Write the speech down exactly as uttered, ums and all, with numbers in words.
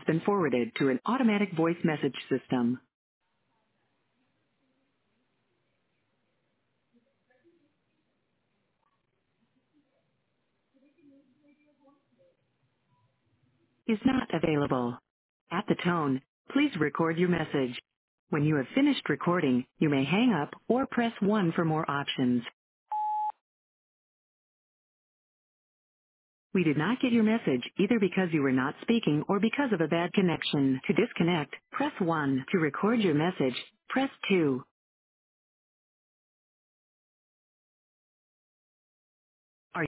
been forwarded to an automatic voice message system. Is not available. At the tone, please record your message. When you have finished recording, you may hang up or press one for more options. We did not get your message either because you were not speaking or because of a bad connection. To disconnect, press one. To record your message, press two.